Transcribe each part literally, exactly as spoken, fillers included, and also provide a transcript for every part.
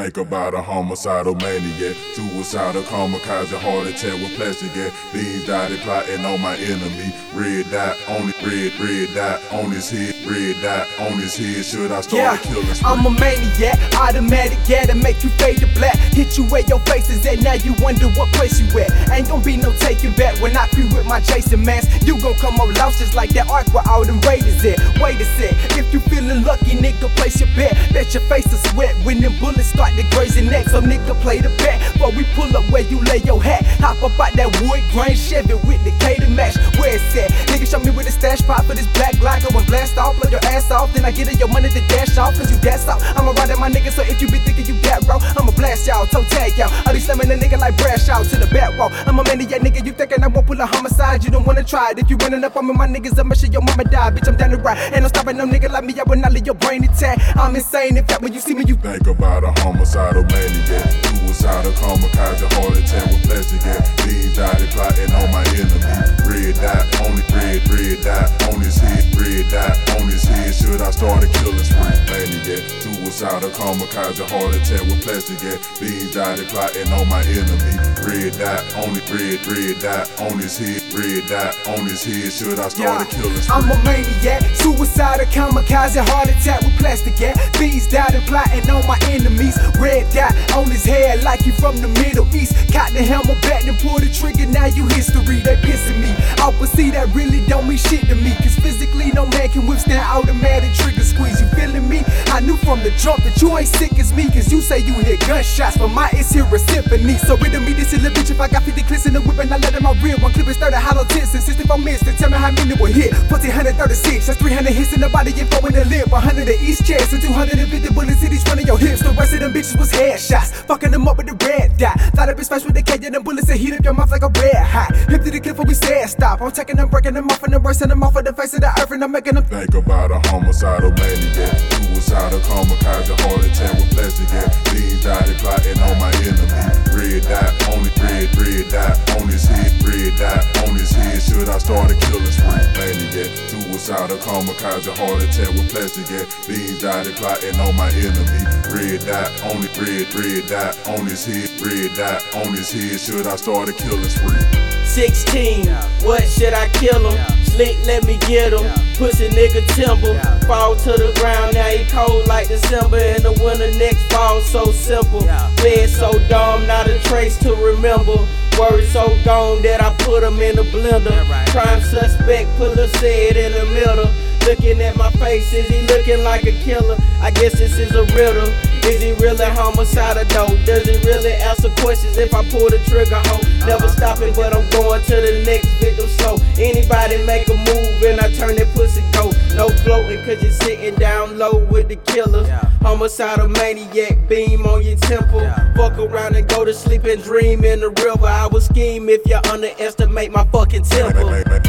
Think about a homicidal maniac, suicidal kamikaze, heart attack with plastic gas. Beans dotted plotting on my enemy. Red dot on it, red, red dot on his head, red dot on his head. Should I start yeah, a killing spree? I'm a maniac, automatic, yeah, to make you fade to black. Hit you where your face is at, now you wonder what place you at. Ain't gon' be no taking back when I creep with my Jason mask. You gon' come up lost just like that arc where all them raiders at. Wait a sec, if you feeling lucky, nigga, place your bet. Bet your face will sweat when them bullets start to graze your neck. So nigga, play the bet, but we pull up where you lay your hat. Hop up out that wood grain Chevy with the K to match. Where it's at? Nigga, show me where the stash pop for this black Glock. Go and blast off, blow your ass off. Then I get in your money to dash off, cause you dash off. I'ma ride at my nigga, so if you be thinking you that raw, I'ma blast y'all, toe tag y'all. I be slamming a nigga like brash out to the back wall. I'm a maniac nigga, you thinking I won't pull a homicide? You don't wanna try it. If you running up on me, my niggas, I'ma shit your mama die. Bitch, I'm down to ride. Ain't no stopping no nigga like me, I will not leave your brain intact. I'm insane, in fact, when you see me, you think about a homicidal maniac, suicidal kamikaze, heart attack with plastic gas. Beans dotted plotting on my enemy. Red dot on it, red, red dot on his head, red dot on his head. Should I start a killing spree? Maniac, suicidal kamikaze, heart attack with plastic gas. Beans dotted plotting on my enemy. Red dot on it, red, red dot on his head, red dot on his head. Should I start yeah, a killing spree? I'm a maniac, suicidal kamikaze, heart attack with plastic gas. Beans dotted plotting on my enemies. Red dot on his head like you from the Middle East. Cock the hammer back and pull the trigger, now you history. They pissing me off, but see that really don't mean shit to me. Cause physically no man can withstand automatic trigger squeeze. You feeling me? I knew from the jump that you ain't sick as me. Cause you say you hear gunshots, but my ears hear a symphony. So rid of me this little bitch. If I got fifty clips in the whip and I let in my rear, one clip is thirty hollow tips and sixty-four minutes. Then tell me how many will hit. fourteen thirty-six, that's three hundred hits in the body and four in the lip. one hundred to each chest and two hundred fifty bullets hit each one of your hips. The rest of them bitches was headshots, fucking them up with the red dot. Thought it be special with the K, yeah, them bullets that heat up your mouth like a red hot. Hip to the clip before we said stop. I'm taking them, breaking them off and I'm bursting them off of the face of the earth and I'm making them think about a homicidal maniac, suicidal kamikaze, heart attack with plastic gas. Beans dotted plotting on my enemy. Red dot on it, red, red dot on his head, red dot on his head. Should I start a killing spree? Maniac, suicidal kamikaze, heart attack with plastic gas. Beans dotted plotting on my enemy. Red dot on it, red, red dot on his head, red dot on his head. Should I start a killing spree? sixteen, what should I kill him? Slick, let me get him. Pussy nigga timber, fall to the ground, now he cold like December. In the winter, next fall, so simple. Bed so dumb, not a trace to remember. Words so gone that I put him in the blender. Crime suspect, put a said in the middle. Looking at my face, is he looking like a killer? I guess this is a riddle. Is he really homicidal though? Does he really answer questions if I pull the trigger, ho? Never stopping, but I'm going to the next victim slow. Anybody make a move and I turn that pussy go. No floating cause you're sitting down low with the killer. Homicidal maniac, beam on your temple. Fuck around and go to sleep and dream in the river. I will scheme if you underestimate my fucking temple. Maniac,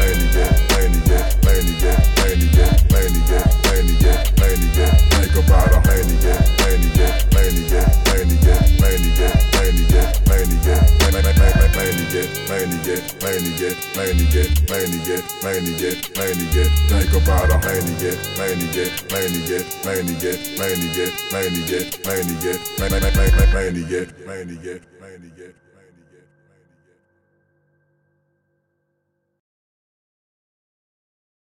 maniac, maniac, maniac, maniac, maniac, maniac. Think about a maniac, maniac, maniac, maniac, maniac, maniac, maniac, maniac, maniac, maniac, maniac, maniac, maniac, maniac, maniac. Think about a maniac, maniac, maniac, maniac, maniac, maniac, maniac, maniac, maniac, maniac, maniac.